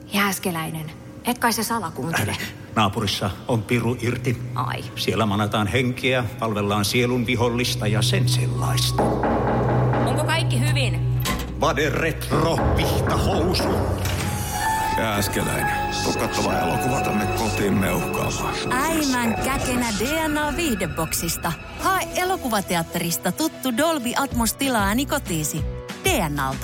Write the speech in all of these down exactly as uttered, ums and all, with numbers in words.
Jääskeläinen, et kai se salakuuntele. Naapurissa on piru irti. Ai. Siellä manataan henkeä, palvellaan sielun vihollista ja sen sellaista. Onko kaikki hyvin? Vade retro, vihta housu. Jääskeläinen. Tukattava elokuva tänne kotiin meuhkaamaan. Äimän käkenä D N A-viihdeboksista. Hae elokuvateatterista tuttu Dolby Atmos-tilaääni kotiisi. D N A:lta.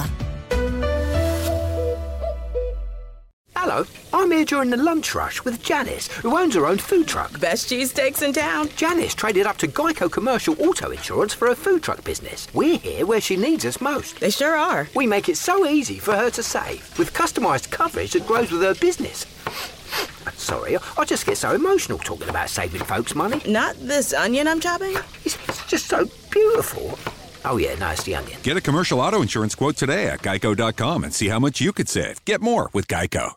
Hello, I'm here during the lunch rush with Janice, who owns her own food truck. Best cheesesteaks in town. Janice traded up to Geico Commercial Auto Insurance for her food truck business. We're here where she needs us most. They sure are. We make it so easy for her to save, with customised coverage that grows with her business. Sorry, I just get so emotional talking about saving folks money. Not this onion I'm chopping. It's, it's just so beautiful. Oh yeah, no, it's the onion. Get a commercial auto insurance quote today at geico dot com and see how much you could save. Get more with Geico.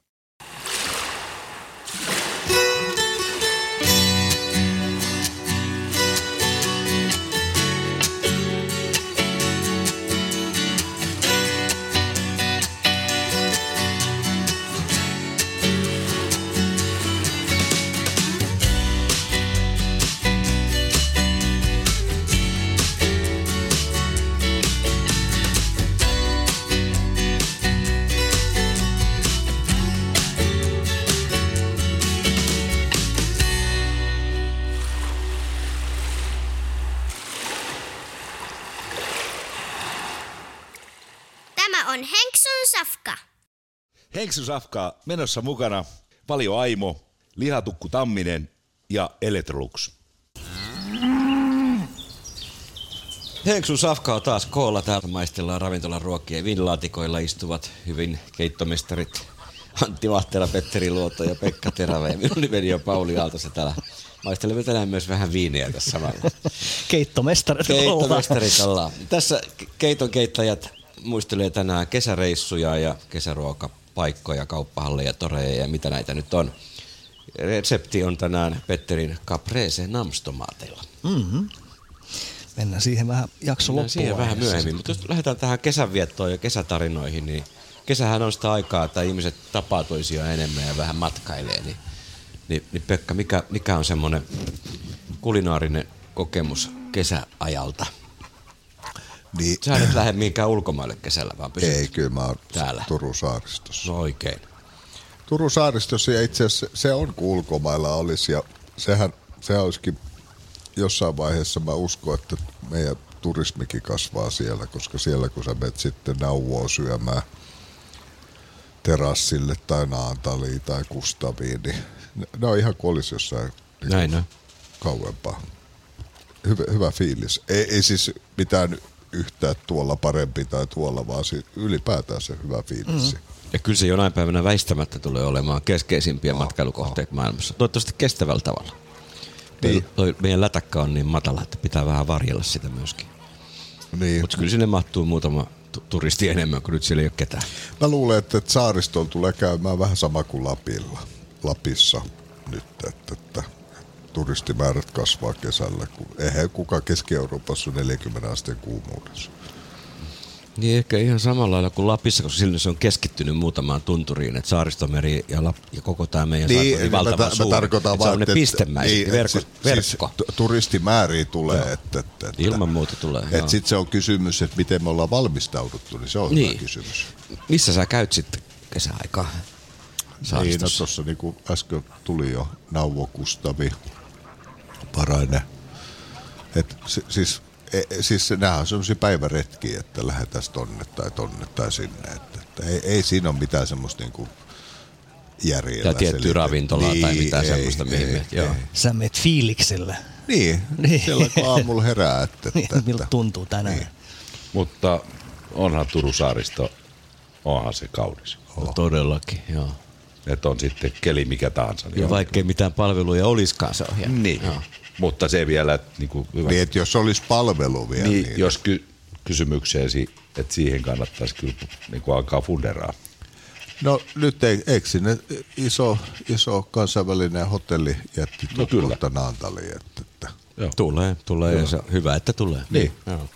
On Henksun safka. Henksun safkaa menossa mukana Valio Aimo, Lihatukku Tamminen ja Electrolux. Henksun safka on taas koolla. Täältä maistellaan ravintolan ruokia ja viinilaatikoilla istuvat hyvin keittomestarit Antti Vahtera, Petteri Luoto ja Pekka Terävä. Ja minun nimeni on Pauli Aaltonen. Täällä maistelemme tänään myös vähän viiniä tässä samalla. Keittomestarit Keittomestarit ollaan. Tässä keiton keittäjät muistelee tänään kesäreissuja ja kesäruokapaikkoja, kauppahalleja, toreja ja mitä näitä nyt on. Resepti on tänään Petterin caprese namstomaateilla. Mm-hmm. Mennään siihen vähän jakso loppuun. siihen vähän myöhemmin, mutta jos lähdetään tähän kesänviettoon ja kesätarinoihin, niin kesähän on sitä aikaa, että ihmiset tapaa toisiaan enemmän ja vähän matkailee. Niin, niin, niin Pekka, mikä, mikä on semmoinen kulinaarinen kokemus kesäajalta? Niin. Sä et lähde mihinkään ulkomaille kesällä, vaan pysyt Ei, kyllä mä oon täällä. Turun saaristossa. No oikein. Turun saaristossa ja itse asiassa se on kuin ulkomailla olisi ja sehän, sehän olisikin jossain vaiheessa mä uskon, että meidän turismikin kasvaa siellä, koska siellä kun sä menet sitten Nauvoa syömään terassille tai Naantaliin tai Kustaviin, niin ne on ihan kuin olisi jossain Näin on. kauempaa. Hyvä, hyvä fiilis. Ei, ei siis mitään yhtään tuolla parempi tai tuolla, vaan ylipäätään se hyvä fiilis. Mm-hmm. Ja kyllä se jonain päivänä väistämättä tulee olemaan keskeisimpiä oh, matkailukohteita oh. maailmassa. Toivottavasti kestävällä tavalla. Niin. Toi, meidän lätäkkä on niin matala, että pitää vähän varjella sitä myöskin. Niin. Mutta kyllä sinne mahtuu muutama tu- turisti enemmän, kun nyt siellä ei ole ketään. Mä luulen, että, että saaristoon tulee käymään vähän sama kuin Lapilla. Lapissa nyt, että, että turistimäärät kasvaa kesällä. Kun eihän kukaan Keski-Euroopassa neljäkymmentä asteen kuumuudessa. Niin ehkä ihan samalla lailla kuin Lapissa, koska silloin se on keskittynyt muutamaan tunturiin, että Saaristomeri ja, Lap- ja koko tämä meidän niin, saari on valtavan mä, suuri. Mä tarkoitan vaan, se on ne pistemäiset, niin, verkko. Siis, verkko. Siis turistimääriä tulee. Että, että, että, Ilman muuta tulee. Että sitten se on kysymys, että miten me ollaan valmistauduttu, niin se on niin. hyvä kysymys. Missä sä käyt sitten kesäaikaa? Niin, no tuossa niin kuin äsken tuli jo Nauvo, Kustavi, Parainen. Et, siis... E, siis nämä on sellaisia päiväretkiä, että lähdetään tonne tai tonne tai sinne. Että, että ei, ei siinä ole mitään semmoista niinku järjellä. Tai tiettyä ravintolaa niin, tai mitään ei, semmoista, mihin ei, menet. Joo. Sä menet fiiliksellä. Niin, niin. Siellä kun aamulla herää. Että, että, miltä tuntuu tänään. Niin. Mutta onhan Turun saaristo, onhan se kaunis. Oh. No, todellakin, joo. Että on sitten keli mikä tahansa. Niin ja vaikkei mitään palveluja olisikaan, se on hieno. Niin. Joo. Mutta se vielä, että niinku hyvä. Niin, että jos olisi palvelu vielä. Niin, niin jos ky- kysymykseesi, että siihen kannattaisi kyllä niinku alkaa funderaa. No nyt ei, eikö sinne iso, iso kansainvälinen hotelli jätti no, tuolta Naantaliin? Että, että. Tulee, tulee ja se on hyvä, että tulee. Niin, niin.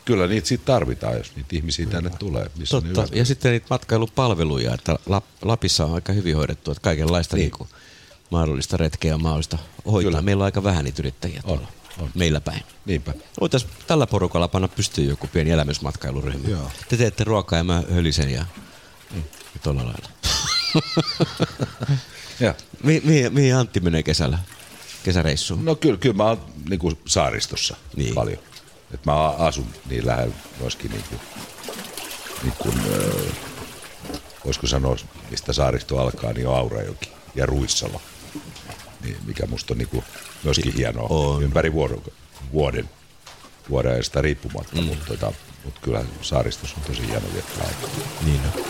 kyllä niitä siitä tarvitaan, jos niitä ihmisiä tänne tulee. Totta. Ja sitten niitä matkailupalveluja, että Lapissa on aika hyvin hoidettu, että kaikenlaista niin. Niin mahdollista retkeä on mahdollista hoitaa. Kyllä. Meillä on aika vähän niitä yrittäjiä tuolla on. Meillä päin. Niinpä. Voitaisiin tällä porukalla panna pystyyn joku pieni elämysmatkailuryhmä. Joo. Te teette ruokaa ja mä hölisen ja, mm. ja tuolla lailla. Ja. Mi- mihin, mihin Antti menee kesällä? Kesäreissuun? No kyllä, kyllä mä oon niinku saaristossa niin. paljon. Et mä asun niin lähellä myöskin niinku, niinku, öö, voisiko sanoa, mistä saaristo alkaa, niin on Aurajoki ja Ruissalo. Niin, mikä musta on niinku myöskin hienoa on. Ympäri vuoden, vuoden, vuoden ajasta riippumatta, mm. mutta, tota, mutta kyllä saaristossa on tosi hieno viettää aikaa. Niin on.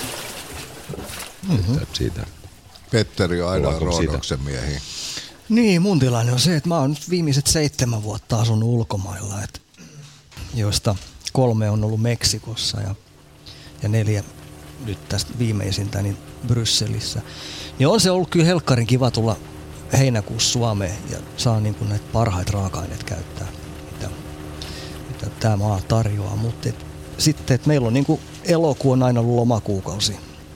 Mm-hmm. Siitä. Petteri on aina Roodoksen miehiä. Niin, mun tilanne on se, että mä oon nyt viimeiset seitsemän vuotta asunut ulkomailla, et, joista kolme on ollut Meksikossa ja, ja neljä nyt tästä viimeisintä niin Brysselissä. Niin on se ollut kyllä helkkarin kiva tulla heinäkuussa Suomeen ja saa niin kuin näitä parhaita raaka-aineita käyttää, mitä, mitä tämä maa tarjoaa. Mutta et, sitten, että meillä on niin kuin elokuu on aina ollut lomakuukausi,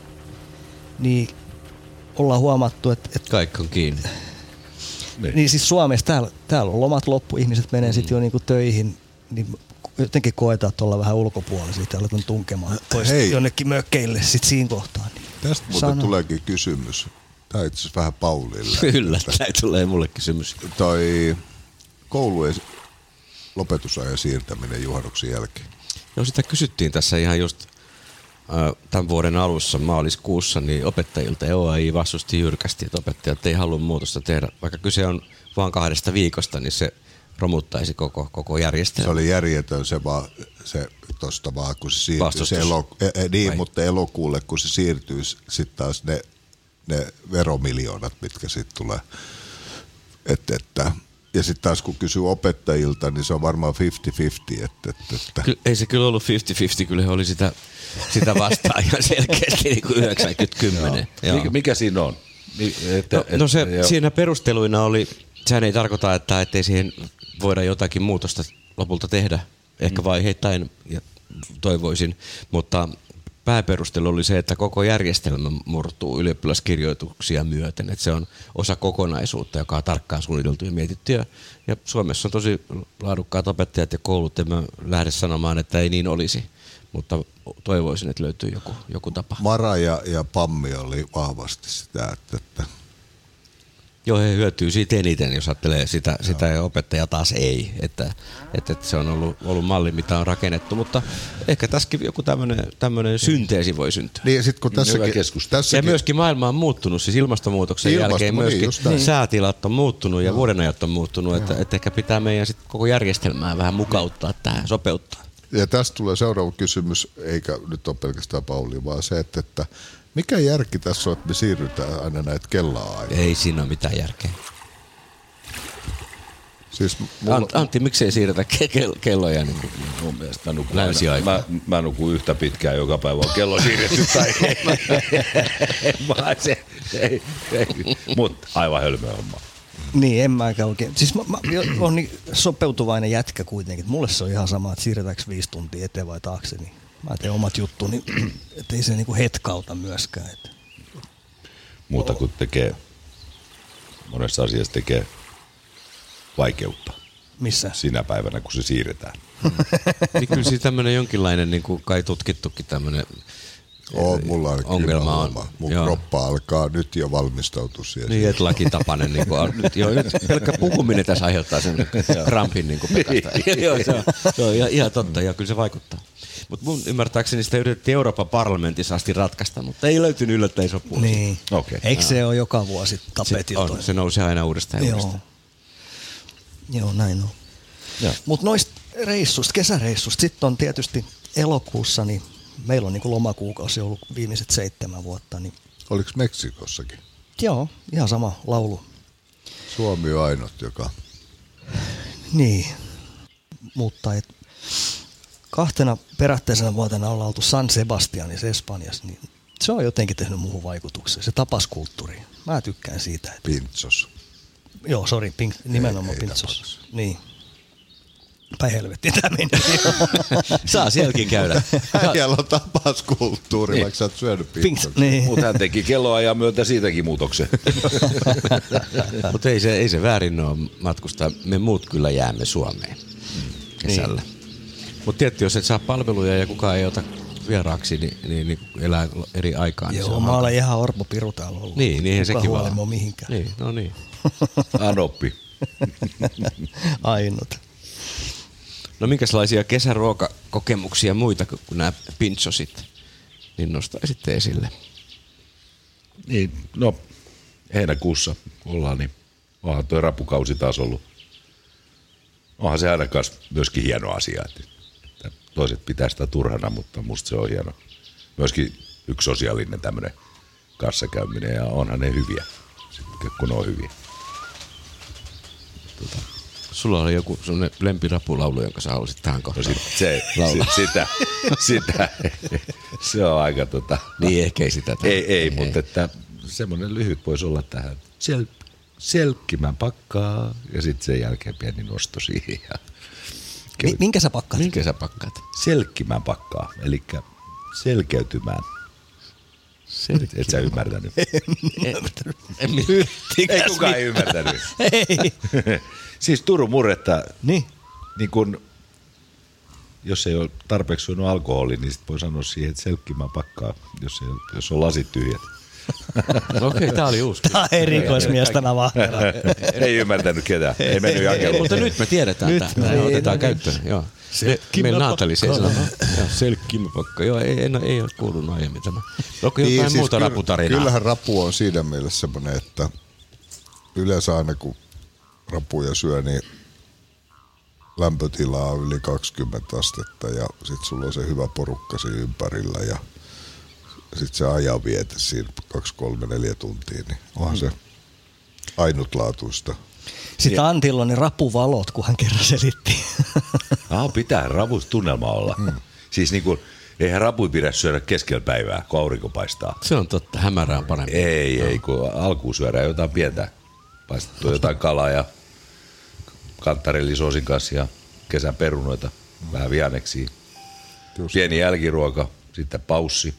niin ollaan huomattu, että... että kaikki on kiinni. Niin. niin siis Suomessa täällä, täällä on lomat loppu, ihmiset menee mm. sitten jo niinku töihin, niin jotenkin koetaan, että ollaan vähän ulkopuolisia ja aletaan tunkemaan pois Hei. jonnekin mökkeille sitten siinä kohtaa. Niin tästä muuten sano. Tuleekin kysymys. Tämä itse asiassa vähän Paulille. Kyllä, tämä tulee mulle kysymys. Toi koulujen lopetusajan siirtäminen juhannuksen jälkeen. Joo, sitä kysyttiin tässä ihan just tämän vuoden alussa maaliskuussa, niin opettajilta O A I vastusti jyrkästi, että opettajat ei halua muutosta tehdä. Vaikka kyse on vain kahdesta viikosta, niin se romuttaisi koko, koko järjestelmä. Se oli järjetön se, vaan, se tosta vaan, kun se siirtyy. Se elo, eh, niin, Vai? Mutta elokuulle, kun se siirtyy, sitten taas ne, ne veromiljoonat, mitkä sitten tulee. Et, että, ja sitten taas kun kysyy opettajilta, niin se on varmaan viisikymmentä viisikymmentä. Että, että, että. Ky- ei se kyllä ollut viisikymmentä viisikymmentä, kyllä he oli sitä, sitä vastaan ihan selkeästi niin kuin yhdeksänkymmentä kymmenen. Mikä, mikä siinä on? Että, no, no se et, siinä perusteluina oli, sehän ei tarkoita, että ettei siihen voida jotakin muutosta lopulta tehdä, ehkä mm. vaiheittain ja toivoisin, mutta pääperustelu oli se, että koko järjestelmä murtuu ylioppilaskirjoituksia myöten, että se on osa kokonaisuutta, joka on tarkkaan suunniteltu ja mietitty. Ja, ja Suomessa on tosi laadukkaat opettajat ja koulut, ja mä lähden sanomaan, että ei niin olisi, mutta toivoisin, että löytyy joku, joku tapa. Mara ja, ja Pammi oli vahvasti sitä, että... että Joo, he hyötyy siitä eniten, jos ajattelee sitä, sitä ja opettaja taas ei. Että, että se on ollut, ollut malli, mitä on rakennettu, mutta ehkä tässäkin joku tämmöinen synteesi voi syntyä. Niin, ja, sit, kun tässäkin, tässäkin... ja myöskin maailma on muuttunut, siis ilmastonmuutoksen Ilmasto, jälkeen myöskin niin, säätilat on muuttunut ja no. vuodenajat on muuttunut, että, että ehkä pitää meidän sit koko järjestelmää vähän mukauttaa tähän, sopeuttaa. Ja tästä tulee seuraava kysymys, eikä nyt ole pelkästään Pauli, vaan se, että, että mikä järki tässä on, että me siirrytään aina näitä kellaa-aikaa? Ei siinä ole mitään järkeä. Siis mulla... Ant, Antti, miksei siirretä ke- kelloja niin mun mielestä mä nukun, mä, mä nukun yhtä pitkään joka päivä, on kello siirretty tai ei. Mutta aivan hölmöä homma. Niin, en mäkään oikein. Siis mä, mä on niin sopeutuvainen jätkä kuitenkin. Mulle se on ihan sama, että siirretäänkö viisi tuntia eteen vai taakse. Niin mä teen omat juttuni, ettei se niinku hetkauta myöskään. Että. Muuta kuin tekee, monessa asiassa tekee vaikeutta. Missä? Sinä päivänä, kun se siirretään. Niin kyllä siis tämmöinen jonkinlainen, niin kuin kai tutkittukin tämmöinen Oo, mulla on ongelma on. Mun joo. kroppa alkaa nyt jo valmistautua siihen. Niin, et lakitapainen. Niin kuin, nyt, jo, nyt pelkkä puhuminen tässä aiheuttaa sen krampin niin Pekasta. Joo, se on, se on ihan, ihan totta ja kyllä se vaikuttaa. Mutta mun ymmärtääkseni sitä yritettiin Euroopan parlamentissa asti ratkaista, mutta ei löytynyt yllättäen sopua. Niin. Okay. Eikö se ole joka vuosi tapetilla? Se, se nousee aina uudestaan ja joo. uudestaan. Joo, näin on. Mutta noista reissusta, kesäreissusta, sitten on tietysti elokuussa, niin meillä on niin kuin lomakuukausi ollut viimeiset seitsemän vuotta. Niin... Oliko Meksikossakin? Joo, ihan sama laulu. Suomi on ainut, joka... Niin, mutta et kahtena perättäisenä vuotena ollaan oltu San Sebastianissa Espanjassa, niin se on jotenkin tehnyt muuhun vaikutuksen. Se tapaskulttuuri. Mä tykkään siitä. Että... Pintsos. Joo, sori, pink, nimenomaan Pintsos. Niin. Päin helvettiin tämä meni. Saa sielläkin käydä. Siellä on tapauskulttuuri, niin. Vaikka sä oot syönyt pizzaa. Niin. Mutta hän teki kelloajan myötä siitäkin muutoksen. Mutta ei se, ei se väärin ole matkustaa. Me muut kyllä jäämme Suomeen kesällä. Niin. Mutta tietysti, jos et saa palveluja ja kukaan ei ota vieraaksi, niin, niin, niin elää eri aikaan. Joo, niin mä olen ihan Orpo Piru täällä ollut. Niin, niin sekin vaan. Kuka mihinkään. Niin, no niin. Anoppi. Ainut. No minkälaisia kesäruokakokemuksia muita kuin nämä pinchosit, niin nostaisitte esille? Niin, no heinäkuussa ollaan, niin onhan toi rapukausi taas ollut. Onhan se aina myöskin hieno asia, että toiset pitää sitä turhana, mutta musta se on hieno. Myöskin yksi sosiaalinen tämmöinen kanssakäyminen ja onhan ne hyviä, kun on hyviä. Tota. Sulla oli joku sellainen lempirapulaulu, jonka sä haluaisit tähän kohtaan. No sit, se, sit, sitä, sitä, se on aika tota... Niin ehkä ei sitä. Ei, ei, ei, mutta että semmoinen lyhyt voisi olla tähän. Sel, selkkimän pakkaa ja sitten sen jälkeen pieni nosto siihen. Ja Mi- minkä sä pakkaat? Minkä sä pakkaat? Selkkimän pakkaa, eli selkeytymään. Sel- Et sä ymmärtänyt? En ymmärtänyt. Ei kukaan ymmärtänyt. Ei. Siis Turun murretta, niin. Niin kun, jos ei ole tarpeeksi syönyt alkoholia, niin sit voi sanoa siihen, että selkkimään pakkaa, jos, ei, jos on lasit tyhjät. No okei, okay, tää oli uusi. Tää on erikoismies tänä Vahtera. Ei ymmärtänyt ketään, ei mennyt jakeluun. Mutta nyt me tiedetään, nyt että tämä otetaan käyttöön. Joo. Meillä Naatali se sanoo. Selkkimmäpakka. Joo, ei, en, ei ole kuulunut aiemmin tämä. Onko jotain niin, siis muuta kyllä, raputarinaa? Kyllähän rapu on siinä mielessä semmoinen, että yleensä aina kun rapuja syö, niin lämpötila on yli kaksikymmentä astetta ja sit sulla on se hyvä porukka siinä ympärillä ja sit se ajan viete siinä kaksi, kolme, neljä tuntia, niin onhan se ainutlaatuista. Sitten Antilla on ne rapuvalot, kun hän kerran selitti. Ah, pitää rapusta tunnelma olla. Mm. Siis niin kuin, eihän rapui pidä syödä keskellä päivää, kun aurinko paistaa. Se on totta, hämärää on parempi. Ei, no. ei, kun alkuun syödään jotain pientä. Paistettua jotain kalaa ja kantarellisoosin kanssa ja kesän perunoita, mm. vähän vihanneksia. Pieni jälkiruoka, sitten paussi.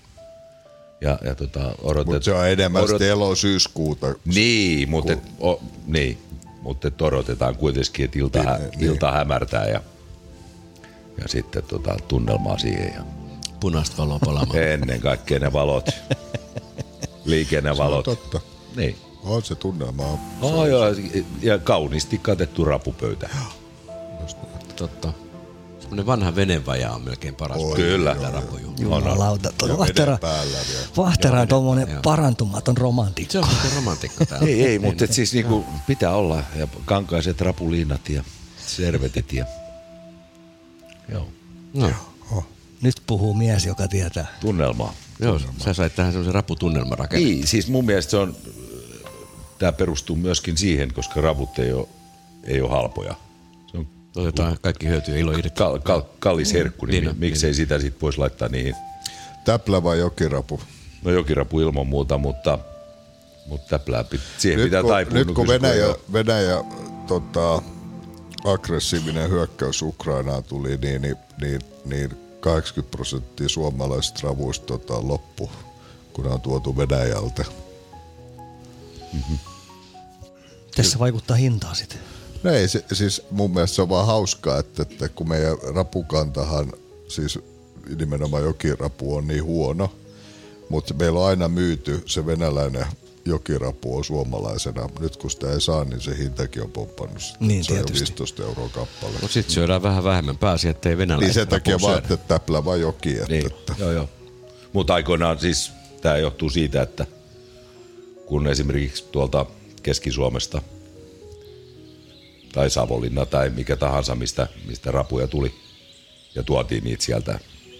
Ja, ja tota, odotet, mutta se on enemmän odot... elo-syyskuuta. Niin, mutta Ku... et, o, niin, mutta et odotetaan kuitenkin, että ilta, hä, niin. ilta hämärtää ja, ja sitten tota, tunnelmaa siihen. Ja... Punaista valoa palaamaan. Ennen kaikkea ne valot, liikennevalot. Se on totta. Niin. On se tunnelma. On. Oh, joo, ja kauniisti katettu rapupöytä. Totta. Semmoinen vanha venevaja on melkein paras. Oi, kyllä. Jumalauta, tuo Vahtera, Vahtera on tuommoinen parantumaton romantikko. Se on muuten romantikko täällä. Ei, ei, mutta siis niinku pitää olla. Ja kankaiset rapuliinat ja servetit ja... Joo. No. Oh. Nyt puhuu mies, joka tietää. Tunnelmaa. Joo, sä sait tähän semmoisen raputunnelman rakennettua. Niin, siis mun mielestä se on... Tää perustuu myöskin siihen, koska raput ei ole, ei ole halpoja. Se on otetaan kaikki hyötyä ilo irti. Kal, kal, kallis herkku, niin, niin miksei niin. Sitä sit voisi laittaa niihin. Täplä vai jokirapu? No jokirapu ilman muuta, mutta, mutta täplää, siihen nyt pitää kun, taipua. Nyt kun Venäjä, Venäjä tota, aggressiivinen hyökkäys Ukrainaan tuli, niin, niin, niin, niin kahdeksankymmentä prosenttia suomalaisista ravuista tota, loppu, kun on tuotu Venäjältä. Mm-hmm. Tässä vaikuttaa hintaa sitten. No ei, se, siis mun mielestä se on vaan hauskaa, että, että kun meidän rapukantahan, siis nimenomaan jokirapu on niin huono, mutta meillä on aina myyty se venäläinen jokirapu on suomalaisena. Nyt kun sitä ei saa, niin se hintakin on pomppannut. Niin, se tietysti. on viisitoista euroa kappale. Mutta sitten syödään vähän vähemmän pääsi, ettei venäläinen. Niin sen takia vaan, että täplä vaan joki. Että, niin. että. Joo, joo. Mutta aikoinaan siis tämä johtuu siitä, että kun esimerkiksi tuolta Keski-Suomesta tai Savonlinna tai mikä tahansa, mistä, mistä rapuja tuli ja tuotiin niitä sieltä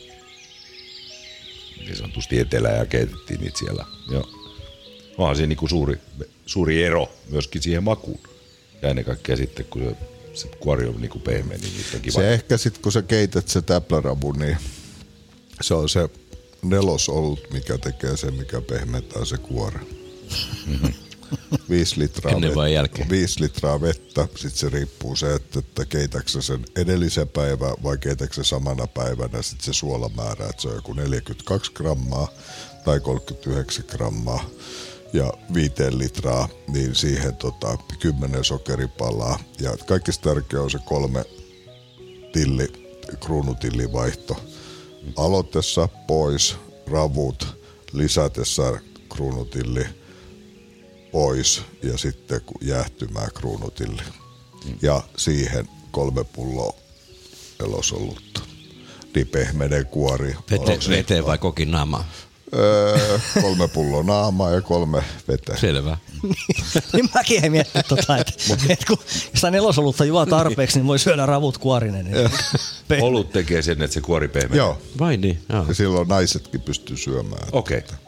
niin sanotusti etelään ja keitettiin niitä siellä. Joo. Onhan siinä niinku suuri, suuri ero myöskin siihen makuun. Ja ennen kaikkea sitten, kun se kuori on niinku pehmeä, niin niitä on kiva. Se ehkä sitten, kun sä keität se täplärapu, niin se on se nelosolut, mikä tekee sen, mikä pehmentää se kuore. Mm-hmm. viisi litraa, Ennen vai jälkeen? viisi litraa vettä. Sitten se riippuu se, että, että keitäksä sen edellisen päivän vai keitäksä samana päivänä. Sitten se suolamäärä, että se on joku neljäkymmentäkaksi grammaa tai kolmekymmentäyhdeksän grammaa. Ja viiteen litraa, niin siihen tota, kymmenen sokeripalaa. Ja kaikista tärkeä on se kolme tilli, kruunutillivaihto. Aloitessa pois ravut, lisätessä kruunutilli pois ja sitten jäähtymään kruunutilli. Ja siihen kolme pulloa elosolutta. Niin pehmeinen kuori. Vete, veteen vai kokin naamaa? Öö, kolme pulloa naamaa ja kolme veteen. Selvä. Niin mäkin ei miettinyt tota, että et kun sitä nelosolutta juo tarpeeksi, niin voi syödä ravut kuorinen. Niin olut tekee sen, että se kuori pehmeä. Joo. Vai niin? Joo. Ja silloin naisetkin pystyy syömään. Okei. Okay.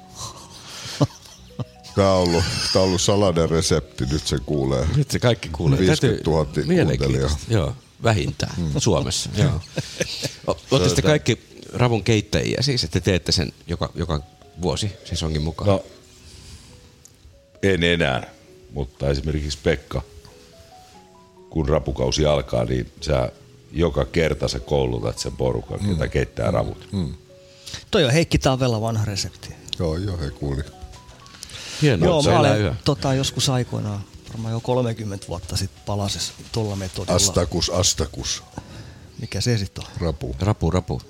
Tämä on ollut, tämä on ollut salainen resepti, nyt se kuulee. Nyt se kaikki kuulee. viisikymmentätuhatta kuuntelijaa. Joo, vähintään mm. Suomessa. Joo. Olette sitten kaikki ravun keittäjiä siis, että teette sen joka, joka vuosi sesongin mukaan? No, en enää, mutta esimerkiksi Pekka, kun rapukausi alkaa, niin sä joka kerta sä koulutat sen porukan, mm. jota keittää ravut. Mm. Toi on Heikki Tavella vanha resepti. Joo, joo, he kuuli. Hienoa, joo, mä olen tota, joskus aikoinaan, varmaan jo kolmekymmentä vuotta sitten palases tuolla metodilla. Astakus, astakus. Mikä se sitten on? Rapu. Rapu, rapu.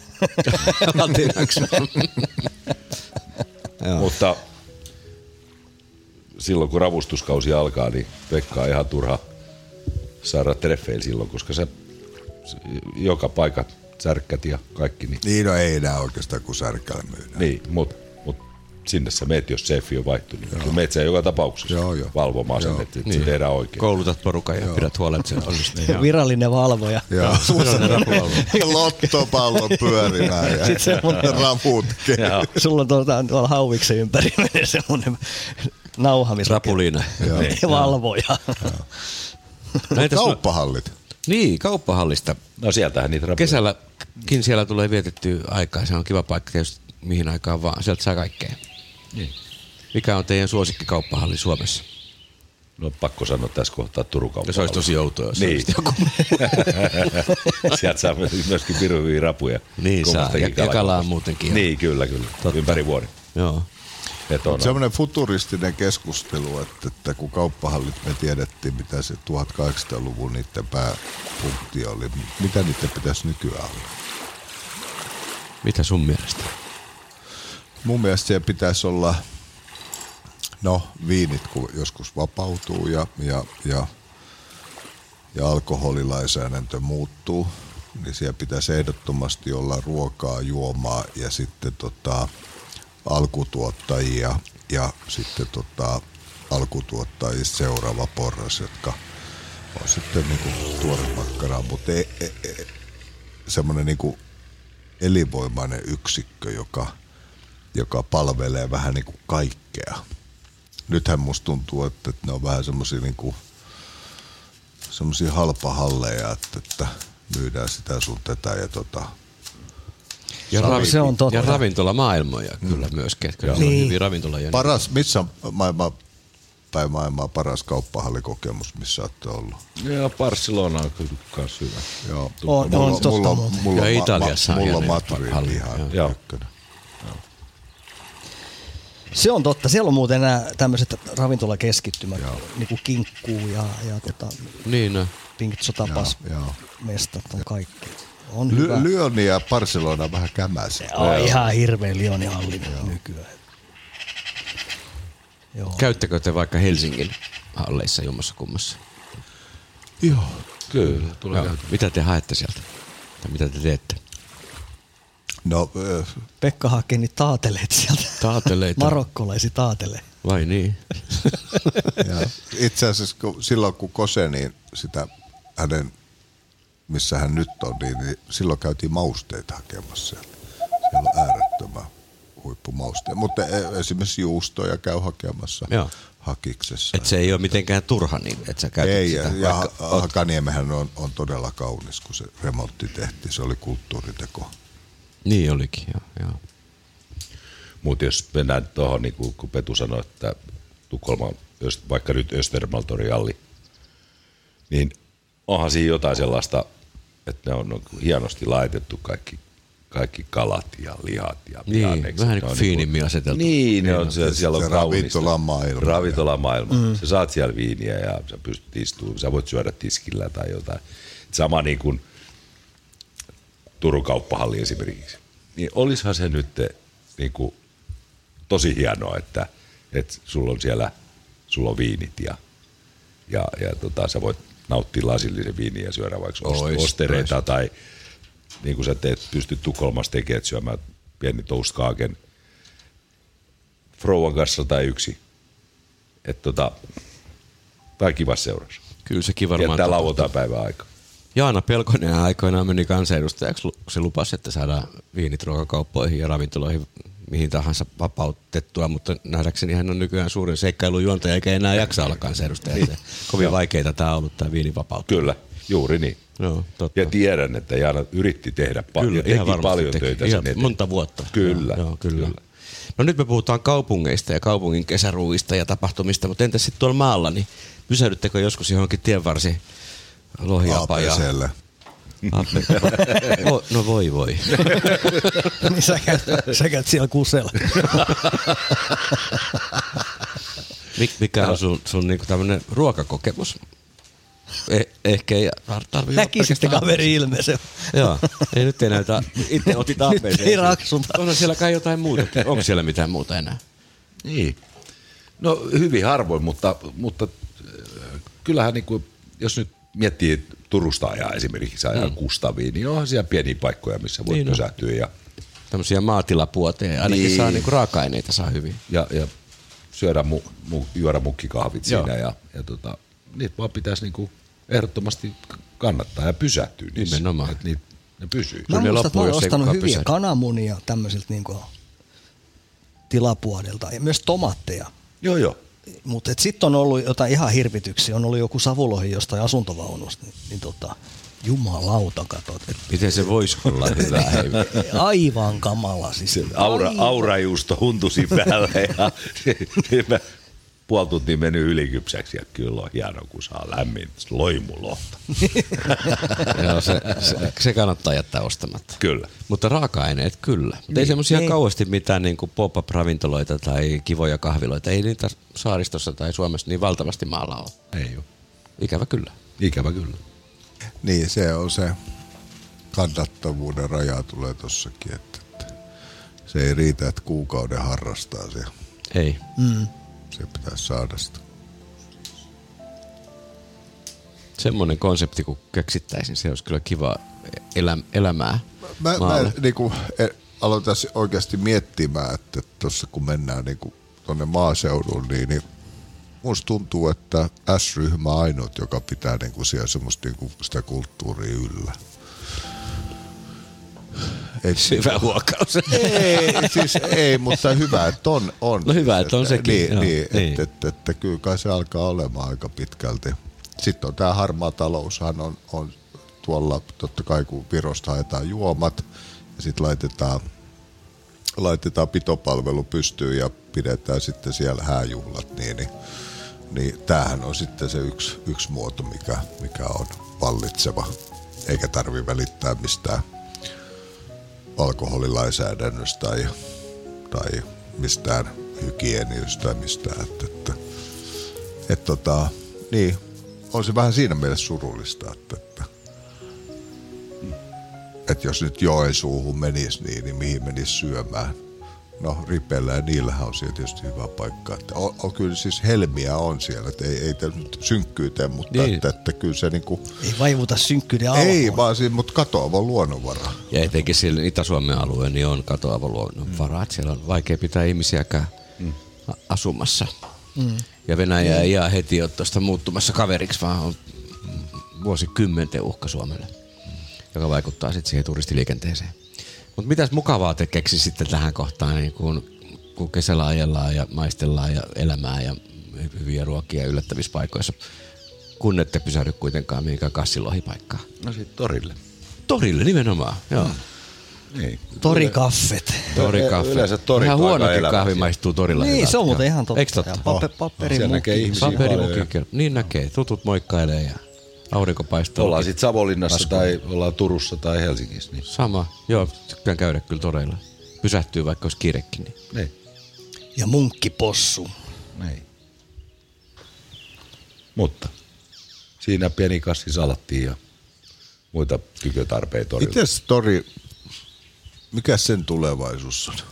Mutta silloin kun ravustuskausi alkaa, niin Pekka on ihan turha saada treffeillä silloin, koska sä joka paikka särkkät ja kaikki. Niin, niin no ei enää oikeastaan kuin särkällä myydään. Niin, mutta mut sinne sä meet, jos sefi on vaihtunut. Kyllä meet sä joka tapauksessa joo, joo. valvomaan sen, että niin. se tehdään oikein. Koulutat porukan ja joo. pidät huolen, että se onnistuu. Virallinen valvoja. Lottopallo pyörimään ja ravut. Sulla on tuolla, tuolla hauviksen ympäri menee semmoinen nauha, missä Rapuliina. Valvoja. No, kauppahallit. Niin, kauppahallista. No sieltähän niitä rapuja. Kesälläkin siellä tulee vietettyä aikaa. Se on kiva paikka tietysti mihin aikaan vaan. Sieltä saa kaikkea. Niin. Mikä on teidän suosikkikauppahalli Suomessa? No pakko sanoa tässä kohtaa Turun kauppahalli. Se olisi tosi outoa, jos niin. joku. Sieltä saa myöskin pirun hyviä rapuja. Niin saa, ja, ja kalaa muutenkin. Niin, kyllä, kyllä. Totta. Ympäri vuoden. Joo. Semmoinen futuristinen keskustelu, että, että kun kauppahallit me tiedettiin, mitä se tuhatkahdeksansataaluvun niiden pääpunkti oli. Mitä niiden pitäisi nykyään olla? Mitä sun mielestä? Mun mielestä siellä pitäisi olla, no viinit kun joskus vapautuu ja, ja, ja, ja alkoholilainsäädäntö muuttuu, niin siellä pitäisi ehdottomasti olla ruokaa, juomaa ja sitten tota, alkutuottajia ja sitten tota, alkutuottajista seuraava porras, jotka on sitten niinku tuoremakkaraa, mutta ei, ei, ei, semmoinen niinku elinvoimainen yksikkö, joka, joka palvelee vähän niin kuin kaikkea. Nythän musta tuntuu, että ne on vähän semmosia niin kuin semmosia halpahalleja, että, että myydään sitä sun tätä ja tota. Ja, ravi, se on totta. Ja ravintolamaailmoja mm. kyllä myöskin. Kyllä niin. On hyviä ravintoloja. Paras, missä maailman päin maailmaa paras kauppahallikokemus, missä olette ollut? Joo, Barcelona on kyllä kans hyvä. Joo. On, mulla, on totta mulla, muuten. mulla, ja Italiassa mulla on Madrid ihan joo. joo. Se on totta. Siellä on muuten nämä tämmöiset ravintolakeskittymät, niin kuin Kinkkuu ja, ja tota, niin, no. Pinkzotapas mestat ja kaikki. On Ly- hyvä. Lyoni ja Barcelona vähän kämäsi. On ihan hirveä Lyonin halli nykyään. Joo. Käyttäkö te vaikka Helsingin halleissa jommassa kummassa? Joo. Kyllä. Tulee Joo. Mitä te haette sieltä? Tai mitä te teette? No, äh. Pekka hakee niitä taateleita sieltä. Taateleita? Marokkolaisia taateleita. Vai niin? Ja itse asiassa kun, silloin kun Kose, niin sitä hänen, missä hän nyt on, niin, niin silloin käytiin mausteita hakemassa sieltä. Siellä on äärettömän huippumausteja. Mutta esimerkiksi juustoja käy hakemassa Joo. Hakiksessa. Et se ei ole mitenkään turha, niin että sä käytät ei, sitä. Ei, ja ha- Hakaniemehän on, on todella kaunis, kun se remontti tehtiin. Se oli kulttuuriteko. Niin olikin, joo. joo. Mutta jos mennään tuohon, niin kun Petu sanoi, että Tukholman, vaikka nyt Östermaltorialli, niin onhan siinä jotain sellaista, että ne on, on hienosti laitettu kaikki, kaikki kalat ja lihat ja niin, vähän niin kuin fiinimmin aseteltu. Niin, ne on, se, siellä on se kaunista. ravintolamaailma. Ravintolamaailma. Mm. Sä saat siellä viiniä ja sä pystyt istumaan, sä voit syödä tiskillä tai jotain. Sama niin kuin Turun kauppahalli esimerkiksi. Niin olishan se nyt niin kuin tosi hienoa, että, että sulla on siellä sulla on viinit ja, ja, ja tota, sä voit nauttia lasillisen viiniä ja syödä vaikka ois, ostereita ois. Tai niin kuin sä teet, pystyt Tukholmassa tekemään syömään pieni toastkaken Frouan kanssa tai yksi. Että tota, tai kiva seurassa. Kyllä sekin varmaan. Viettää lauantain päivän aikaa. Jaana Pelkonen aikoinaan meni kansanedustajaksi, se lupasi, että saadaan viinit ruokakauppoihin ja ravintoloihin mihin tahansa vapautettua, mutta nähdäkseni hän on nykyään suurin seikkailujuontaja eikä enää jaksa olla kansanedustaja. Kovin vaikeita tämä on ollut tämä viinivapautta. Kyllä, juuri niin. Joo, totta. Ja tiedän, että Jaana yritti tehdä paljon, kyllä, teki ihan paljon teki. töitä ihan sen eteen. Monta vuotta. Kyllä. Joo, kyllä. kyllä. No nyt me puhutaan kaupungeista ja kaupungin kesäruuista ja tapahtumista, mutta entäs sitten tuolla maalla, niin pysähdyttekö joskus johonkin tienvarsi lohiapajaan? A P C:lle. Oh, no voi voi. Niin sä käyt, sä käyt siellä kusella. Mik, mikä on sun, sun niinku tämmönen ruokakokemus? Eh, ehkä ei tarvitse. Näkisitte kaveri ilmeisen. Joo, ei nyt ei näytä. Itse otit aapeen. Nyt ei raksuta. On siellä kai jotain muuta. Onko siellä mitään muuta enää? Niin. No hyvin harvoin, mutta, mutta kyllähän niin kuin, jos nyt miettii Turusta ajaa esimerkiksi ajaa mm. Kustaviin, niin onhan siellä pieniä paikkoja, missä voi niin pysähtyä. Ja tämmöisiä maatilapuoteja, ainakin niin. Saa niinku raaka-aineita saa hyvin. Ja, ja syödä mu, mu, juoda mukkikahvit Joo. siinä ja, ja tota, niitä vaan pitäisi niinku ehdottomasti kannattaa ja pysähtyä niissä. Nimenomaan. Että niitä, ne pysyy. Mä muistan, että mä oon ostanut hyviä pysähdy. kananmunia tämmöisiltä niinku tilapuodelta ja myös tomaatteja. Joo, joo. Mutta sitten on ollut jotain ihan hirvityksiä. On ollut joku savulohi jostain asuntovaunusta. Niin, niin tota, jumalauta katot. Miten se voisi olla hyvä? Aivan kamala. Siis. Aura, aurajuusto huntusi päällä ja mä puoli tuntia mennyt ylikypsäksi ja kyllä on hieno, kun saa lämmin loimulohta. Joo, se, se, se kannattaa jättää ostamatta. Kyllä. Mutta raaka-aineet kyllä. Niin, ei semmoisia niin. kauheasti mitään niin kuin pop-up-ravintoloita tai kivoja kahviloita. Ei niitä saaristossa tai Suomessa niin valtavasti maalla ole. Ei ole. Ikävä kyllä. Ikävä kyllä. Niin, se on se kannattavuuden raja tulee tossakin, että, että se ei riitä, että kuukauden harrastaa se. Ei. Mm. Se pitäisi saada sitä. Semmoinen konsepti, kun keksittäisin, se olisi kyllä kiva elä, elämää. Mä, mä niinku, aloitan oikeasti miettimään, että tuossa kun mennään niinku tuonne maaseudulle, niin, niin musta tuntuu, että S-ryhmä on ainut, joka pitää niinku siellä semmoista niinku sitä kulttuuria yllä. Et, hyvä huokaus. Ei, siis ei, mutta hyvä, että on. on. No hyvä, että on sekin. Niin, joo, niin, niin. Että, että, että kyllä kai se alkaa olemaan aika pitkälti. Sitten on tämä harmaa taloushan on, on tuolla, totta kai kun Virosta haetaan juomat ja sitten laitetaan, laitetaan pitopalvelu pystyyn ja pidetään sitten siellä hääjuhlat, niin, niin, niin tämähän on sitten se yksi, yksi muoto, mikä, mikä on vallitseva, eikä tarvitse välittää mistään alkoholilainsäädännöstä tai, tai mistään hygieniasta tai mistään. Että, että, että, tota, niin, on se vähän siinä mielessä surullista, että, että, että jos nyt Joensuuhun menisi, niin, niin mihin menisi syömään? No Ripeellä ja niillähän on siellä tietysti hyvä paikka. Että on, on, kyllä siis helmiä on siellä, että ei, ei nyt synkkyyteen, mutta niin. että, että kyllä se niinku... Ei vaivuta synkkyyden alkoon. Ei, vaan siinä, mutta katoava luonnonvara. Ja etenkin siellä Itä-Suomen alueen niin on katoava luonnonvara. Mm. Siellä on vaikea pitää ihmisiäkään mm. asumassa. Mm. Ja Venäjä mm. ei jää heti ole tuosta muuttumassa kaveriksi, vaan on vuosikymmenten uhka Suomelle, mm. joka vaikuttaa sitten siihen turistiliikenteeseen. Mutta mitäs mukavaa te keksisitte tähän kohtaan, niin kun, kun kesällä ajellaan ja maistellaan ja elämää ja hyviä ruokia yllättävissä paikoissa, kun ette pysähdy kuitenkaan mihinkään kassilohipaikkaan? No sitten torille. Torille nimenomaan, joo. Mm. Niin. Torikaffet. Torikaffe. Yleensä torit ihan on aika huonokin eläväisiä. kahvi maistuu torilla. Niin, hyvältä. se on muuten ihan totta. Eikö totta? Ja pape, paperimukki. Paperimukki. Niin näkee. Tutut moikkailee ja aurinko paistaa. Ollaan sitten Savonlinnassa Lasku. Tai ollaan Turussa tai Helsingissä. Niin. Sama. Joo, tykkään käydä kyllä toreilla. Pysähtyy vaikka olisi kiirekin. Niin. Niin. Ja munkkipossu. Niin. Mutta siinä pieni kassi salattiin ja muita tykötarpeita torilla. Mites tori, mikä sen tulevaisuus on?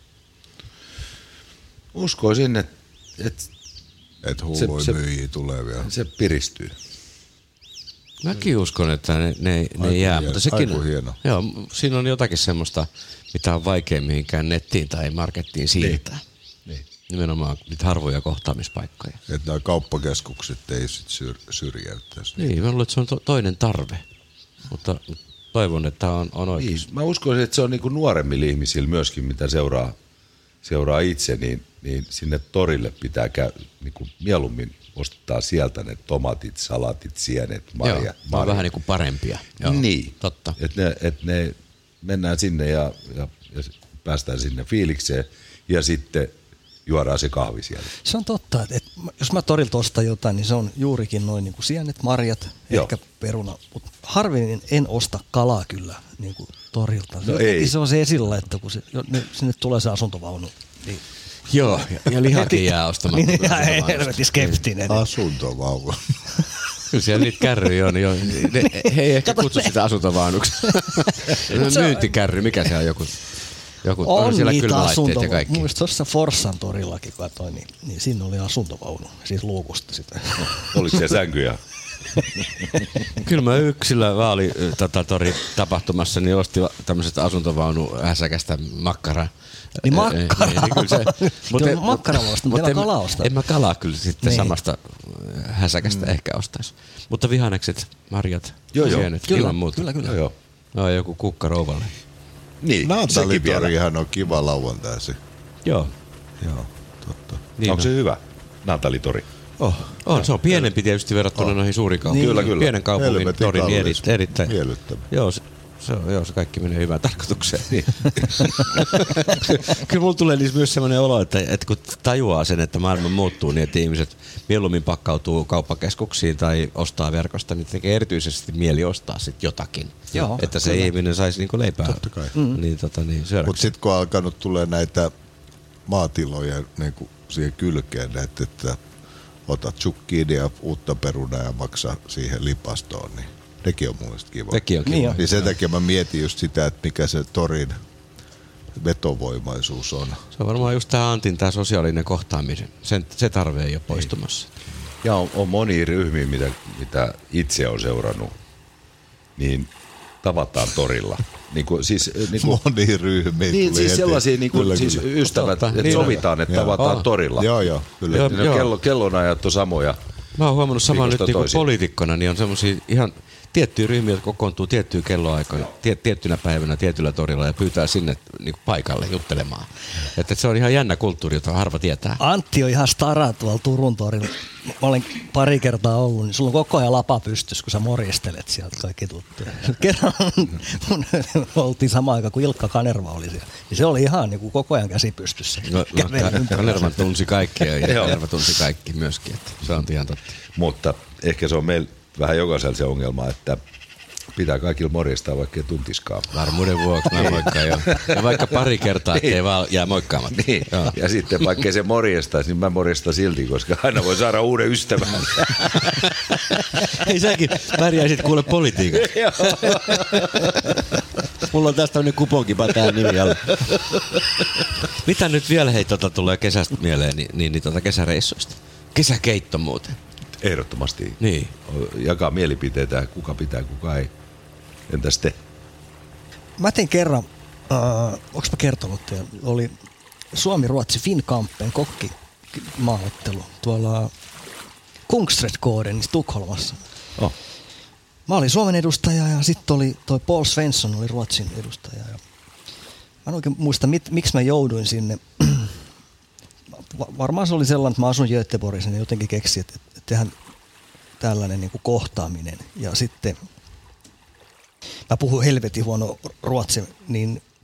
Uskoisin, että et, et hulluja myyjiä tulee vielä. Se piristyy. Mäkin uskon, että ne, ne, ne jää, hieno, mutta sekin aiku hieno. Joo, siinä on jotakin semmoista, mitä on vaikea mihinkään nettiin tai markettiin siirtää. Niin. Niin. Nimenomaan niitä harvoja kohtaamispaikkoja. Että nämä kauppakeskukset ei sit syr- syrjäyttäisi. Niin, mä luulen, että se on to- toinen tarve, mutta toivon, että on, on oikein. Niin, mä uskoisin, että se on niinku nuoremmilla ihmisillä myöskin, mitä seuraa, seuraa itse, niin, niin sinne torille pitää käy, niinku mieluummin ostaa sieltä ne tomatit, salatit, sienet, marja. Joo, ne on vähän niin kuin parempia. Joo, niin, totta. Että ne, et ne mennään sinne ja, ja, ja päästään sinne fiilikseen ja sitten juodaan se kahvi siellä. Se on totta, että, että jos mä torilta ostan jotain, niin se on juurikin noin niin kuin sienet, marjat, Joo. ehkä peruna. Mutta harvemmin en osta kalaa kyllä niin kuin torilta. No ei. Se on se esillä, että kun se, sinne tulee se asuntovaunu. Niin. Joo, ja lihakin jää ostamatta. Niin, ihan helvetin skeptinen. Asuntovaunu. Kyllä siellä niitä kärryjä on. Jo. Ne, he ei ehkä kutsu sitä asuntovaunuksi. Myyntikärry, mikä se on joku? Joku on, on siellä niitä asuntovaunu. ja kaikki. Mielestäni tuossa Forssan torillakin katsoin, niin, niin siinä oli asuntovaunu, siis luukusta sitä. Oliko siellä sänkyjä? Kyllä mä yksilö vaali tota, tori tapahtumassa niin ostin tämmöisestä asuntovaunu häsäkästä makkaraa. Niin makkara. Niin, niin kyllä se, mutta en, makkara ostaa, mutta en, kalaa ostaa. En mä kalaa kyllä sitten niin. Samasta häsäkästä mm. ehkä ostaisi. Mutta vihannekset, marjat, joo, sienet, kyllä, ilman muuta. Kyllä, kyllä. Joo, joo. No, joku kukka rouvalle. Niin, Naantalitorihan on kiva lauantaisi. Joo. Joo, totta. Niin onko on. Se hyvä, Naantalitori? Oh, on, se on pienempi tietysti verrattuna oh. noihin suuriin kaupunkiin. Kyllä, kyllä. Pienen kaupungin tori niin eri, erittäin. Miellyttävä. Joo, se, se, on, joo, se kaikki menee hyvään tarkoitukseen. Kyllä mulla tulee niissä myös sellainen olo, että, että kun tajuaa sen, että maailma muuttuu niin, että ihmiset mieluummin pakkautuu kauppakeskuksiin tai ostaa verkosta, niin tekee erityisesti mieli ostaa sitten jotakin. Joo, että se kyllä. Ihminen saisi niinku leipää. Totta kai. Mm. Niin, tota, niin, mutta sitten kun on alkanut tulee näitä maatiloja niin siihen kylkeen, että, että otat zucchini ja uutta perunaa ja maksaa siihen lipastoon, niin nekin on mun mielestä kiva. Nekin on kiva. Niin, niin sen takia mä mietin just sitä, että mikä se torin vetovoimaisuus on. Se on varmaan just tämä Antin tämä sosiaalinen kohtaaminen. Sen, se tarve ei ole poistumassa. Ja on, on monia ryhmiä, mitä, mitä itse on seurannut, niin tavataan torilla. Niin kuin, siis, niin kuin, monia ryhmiä. Niin, siis sellaisia niin kuin, kyllä, siis kyllä. Ystävät, että niin, sovitaan, että joo. Tavataan oh. torilla. Joo, joo. Kyllä. Joo, joo. Kello, kellonajat on samoja. Mä oon huomannut samaa nyt niin toisin. poliitikkona, niin on semmosia ihan tiettyjä ryhmiä, jotka kokoontuu tiettyä kelloaikaa, tie, tiettynä päivänä tietyllä torilla ja pyytää sinne niin paikalle juttelemaan. Että se on ihan jännä kulttuuri, jota harva tietää. Antti on ihan stara tuolla Turun torilla. Mä olen pari kertaa ollut, niin sulla on koko ajan lapa pystys, kun sä morjestelet sieltä kaikki tuttuja. Kerran mun oltiin samaan aikaan, kun Ilkka Kanerva oli siellä. Ja se oli ihan niin kuin koko ajan käsi pystyssä. No, no, Kanerva tunsi kaikkia ja Kanerva tunsi kaikki myöskin. Että se on ihan totta. Mutta ehkä se on meillä vähän jokaisella se ongelma, että pitää kaikilla morjestaa, vaikka ei tuntiskaan. Varmuuden vuoksi mä moikkaan jo. Ja vaikka pari kertaa, ettei niin. vaan jää moikkaamatta. Niin. Ja sitten vaikka se morjestaisi, niin mä morjestan silti, koska aina voi saada uuden ystävän. Ei säkin pärjäisit kuule politiikan. Mulla on tästä tämmönen kuponkipa tähän nimi alla. Mitä nyt vielä hei tota tulee kesästä mieleen, niin, niin, niin tota kesäreissuista? Kesäkeitto muuten. Ehdottomasti. Niin. Jakaa mielipiteitä, kuka pitää, kuka ei. Entäs te? Mä tein kerran, äh, onko mä kertonut teille, oli Suomi-Ruotsi Finnkampen kokkimaaottelu tuolla Kungsträdgården Tukholmassa. Oh. Mä olin Suomen edustaja ja sitten oli toi Paul Svensson oli Ruotsin edustaja. Ja mä en oikein muista, mit, miksi mä jouduin sinne. Varmaan se oli sellainen, että mä asun Göteborgissa ja jotenkin keksin, että, että tehdään tällainen niin kuin kohtaaminen. Ja sitten mä puhun helvetin huono ruotsi, niin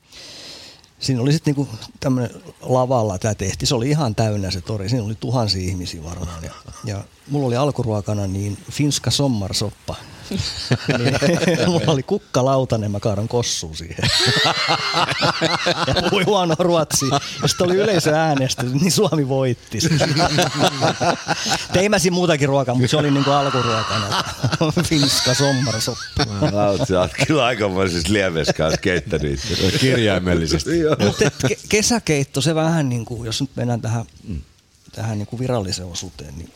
Siinä oli sitten niinku tämmöinen lavalla tämä tehtiin. Se oli ihan täynnä se tori. Siinä oli tuhansia ihmisiä varmaan. Ja, ja mulla oli alkuruokana niin finska sommarsoppa. niin, mulla oli kukkalautanen, mä kaadan kossuun siihen. ja puhuin huonoa ruotsia. Ja sitten oli yleisöäänestys, niin Suomi voitti. Teimäsin muutakin ruokaa, mutta se oli niinku alkuruokana. finska sommarsoppa. Sä oot kyllä aikamoisessa liemessä kanssa keittänyt kirjaimellisesti. Mutta ke- kesäkeitto, se vähän niin kuin, jos nyt mennään tähän, mm. tähän niin kuin viralliseen osuuteen, niin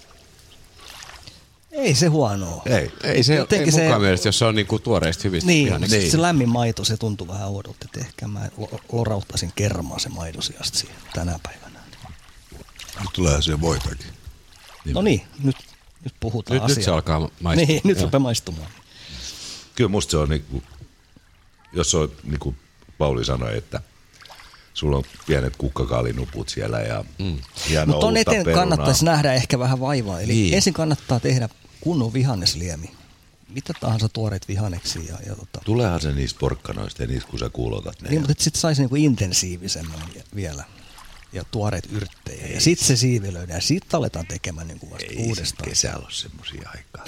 ei se huonoa. Ei, ei se ei se, mukaan mielestä, jos se on niinku tuoreista hyvistä. Niin, niin, se lämmin maito, se tuntuu vähän oudolta, että ehkä mä lorauttaisin kermaa se maidosiasta siihen tänä päivänä. Nyt tulee se voitakin. No niin, nyt, nyt puhutaan nyt, asiaa. Nyt se alkaa maistumaan. Niin, nyt rupeaa maistumaan. Kyllä musta se on niinku, jos on niinku Pauli sanoi, että sulla on pienet kukkakaalinuput siellä ja mm. hieno Mutta on eteen perunaa. kannattaisi nähdä ehkä vähän vaivaa. Eli niin. ensin kannattaa tehdä kunnon vihannesliemi. Mitä tahansa tuoreet vihanneksia. Ja, ja tota. Tuleehan se niistä porkkanoista ja niistä, kun sä kuulotat ne. Niin, mutta sitten saisi niinku intensiivisemmän vielä. Ja tuoreet yrttejä. Ei. Ja sitten se siivilöidään. Ja sitten aletaan tekemään niinku vasta ei uudestaan. Ei kesällä ole semmosia aikaa.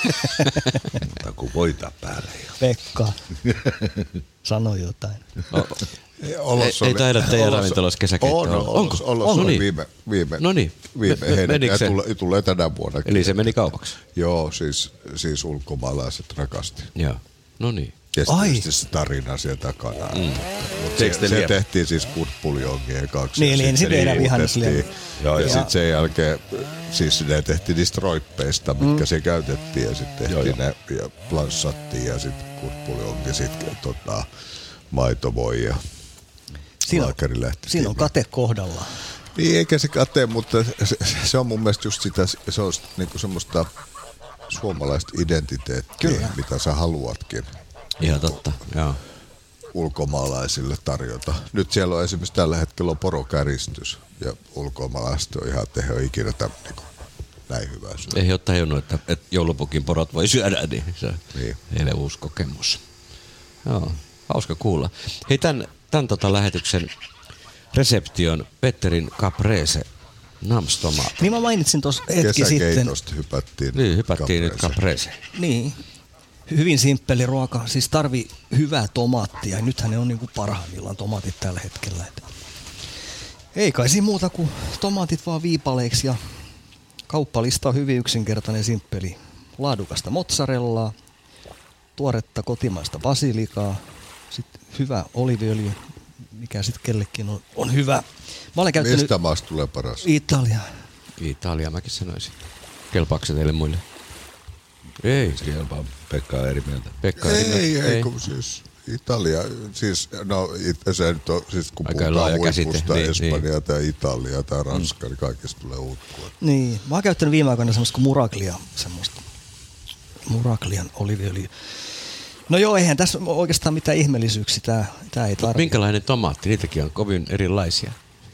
Mutta kun voita päälle jo. Pekka, sano jotain. No. Ei, ei taida teidän ravintolassa kesäkeittoa. On, on, onko? Ollos no oli niin. viime, viime, no niin. viime Me, heinäkuussa. Ja tulee, tulee tänä vuonna. Eli se meni kaupaksi? Joo, siis, siis ulkomaalaiset rakasti. Joo, no niin. Ja sitten se tarina siellä takana. Mm. Se, se, se tehtiin siis kurppuljongia kaksi. Niin, eli ensin tehdään vihannesliemi. Joo, ja, ja sitten sen jälkeen, siis ne tehtiin niistä roippeista, mitkä mm. se käytettiin, ja sitten tehtiin joo, ne, ja planssattiin, ja sitten kurppuljongia, sitten tota, maitovoi ja siinä on, siinä on kate kohdalla. Niin, eikä se kate, mutta se, se on mun mielestä just sitä, se on niinku semmoista suomalaista identiteettiä, kyllä, mitä sä haluatkin. Ihan totta, joo. Ulkomaalaisille tarjota. Nyt siellä on esimerkiksi tällä hetkellä on porokäristys ja ulkomaalaiset on ihan, että he on ikinä tämän, niin kuin, näin hyvää syödä. Ei ole tajunnut, että, että joulupukin porot voi syödä, niin se on niin. Heille uusi kokemus. Joo, hauska kuulla. Hei, tämän, tämän tota lähetyksen reseption Petterin caprese namstomaat. Niin mä mainitsin tuossa hetki sitten. Kesäkeitosta hypättiin. Niin, hypättiin nyt caprese. Niin. Hyvin simppeli ruoka, siis tarvii hyvää tomaattia. Nythän ne on niinku parhaimmillaan tomaatit tällä hetkellä. Et ei kai siinä muuta kuin tomaatit vaan viipaleiksi ja kauppalista on hyvin yksinkertainen simppeli. Laadukasta mozzarellaa, tuoretta kotimaista basilikaa, sitten hyvä oliiviöljy, mikä sitten kellekin on, on hyvä. Mä olen käyttänyt mistä maasta tulee paras? Italia. Italia mäkin sanoisin. Kelpaako se teille muille? Ei, kelpaa. Pekka on eri mieltä. Pekka ei, eri mieltä. Ei, ei, kun siis Italia, siis no se nyt on, siis kun aika puhutaan huipusta, niin, Espanja niin. Tai Italia tai Ranska, mm. niin kaikista tulee uutkua. Niin, mä oon käyttänyt viime aikoina semmoista kuin Muraglia, semmoista Muraglian oliiviöljyä. No joo, eihän tässä oikeastaan mitään ihmeellisyyksiä, tää, tää ei tarvitse. Minkälainen tomaatti? Niitäkin on kovin erilaisia.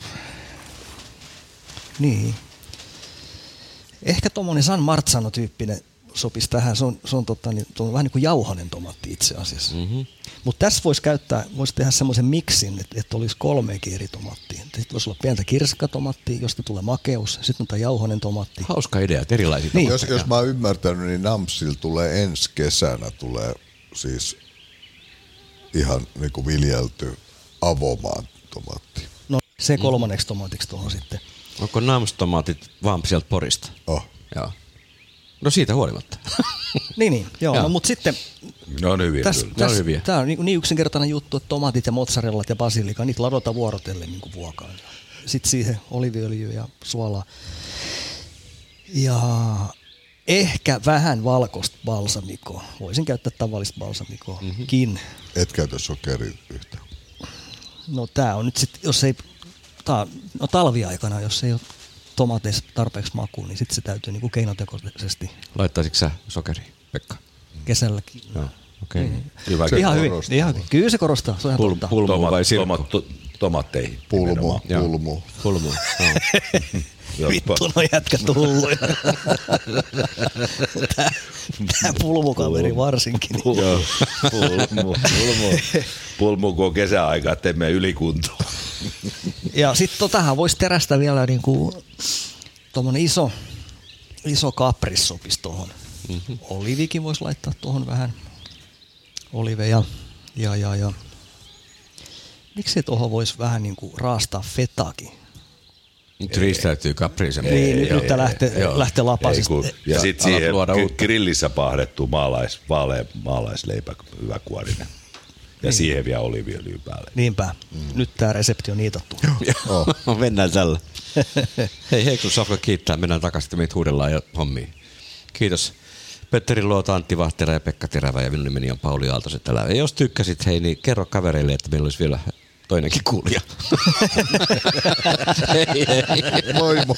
Niin. Ehkä tommonen San Marzano-tyyppinen sopisi tähän. Se on, se on, totta, niin, on vähän niin kuin jauhanen tomaatti itse asiassa. Mm-hmm. Mutta tässä voisi käyttää, voisi tehdä semmoisen miksin, että, että olisi kolmeakin eri tomaattia. Sitten voisi olla pientä kirsikatomaattia, josta tulee makeus. Sitten on tämä jauhanen tomaatti. Hauska idea, että erilaisia niin. Jos, jos mä oon ymmärtänyt, niin Namsil tulee ensi kesänä tulee siis ihan niin kuin viljelty avomaan tomaatti. No se kolmanneksi tomaatiksi tuohon sitten. Onko Nams-tomaatit vaan sieltä Porista? Oh. Joo. No siitä huolimatta. niin, niin, joo. No, mutta sitten ne on hyviä. Täs, täs, on hyviä. Tämä on niin, niin yksinkertainen juttu, että tomaatit ja mozzarellat ja basilika, niitä ladotaan vuorotellen niin kuin vuokaan. Sitten siihen oliiviöljyä ja suolaa. Ja ehkä vähän valkoista balsamikoa. Voisin käyttää tavallista balsamikoakin. Mm-hmm. Et käytä sokeria yhtä. No tää on nyt sitten, jos ei, tää, no talviaikana, jos ei ole tomaateissa tarpeeksi makua, niin sitten se täytyy niinku keinotekoisesti. Laittaisitko sä sokeria, Pekka? Kesälläkin. Joo, okei. Okay. Mm. Ihan hyvin. Ihan, kyllä se korostaa. Se on Pul, pulmu vai sirkku? Tomat, tomaatteihin. Pulmu. Pulmu. Pulmu. Vittu, no jätkä tullut. Tää, tää pulmukaveri varsinkin. Joo, pulmu. Pulmu, pulmu kun on kesäaika, ettei mene ylikuntoon. Ja sitten tähän voisi terästä vielä niinku tuommoinen iso, iso kapris sopisi tuohon. Mm-hmm. Olivikin voisi laittaa tuohon vähän. Oliveja ja, ja, ja. Miksi tuohon voisi vähän niinku raastaa fetakin? Nyt riistäytyy kapriisen. Niin, nyt, nyt lähtee, lähtee lapasista. Ja sitten siihen grillissä pahdettu maalais, vaalea maalaisleipä, hyvä kuorinen. Ja niin. Siihen vielä oliiviöljyä päälle. Niinpä. Mm. Nyt tämä resepti on niitattu. oh. Mennään tällä. Hei, Henksun Safka kiittää. Mennään takaisin, että meitä huudellaan ja hommiin. Kiitos. Petteri Luota, Antti Vahtera ja Pekka Terävä ja minun nimeni on Pauli Aaltoset-Elä. Ja jos tykkäsit, hei, niin kerro kavereille, että meillä olisi vielä toinenkin kuulija. hei, hei. Moi moi.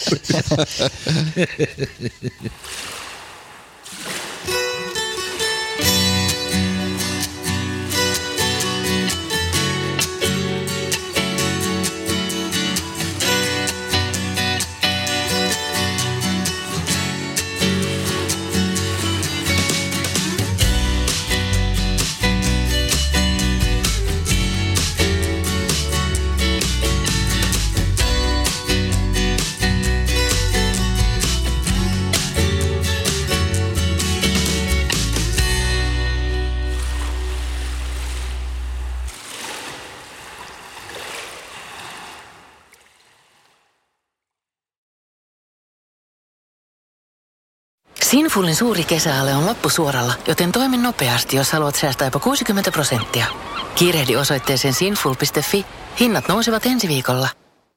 Sinfullin suuri kesäale on loppusuoralla, joten toimi nopeasti, jos haluat säästää jopa kuusikymmentä prosenttia. Kiirehdi osoitteeseen sinful piste fi. Hinnat nousevat ensi viikolla.